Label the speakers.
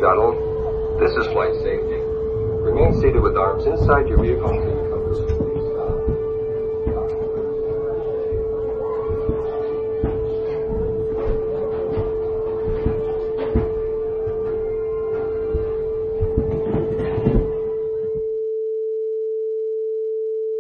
Speaker 1: shuttle. This is flight safety. Remain seated with arms inside your vehicle until you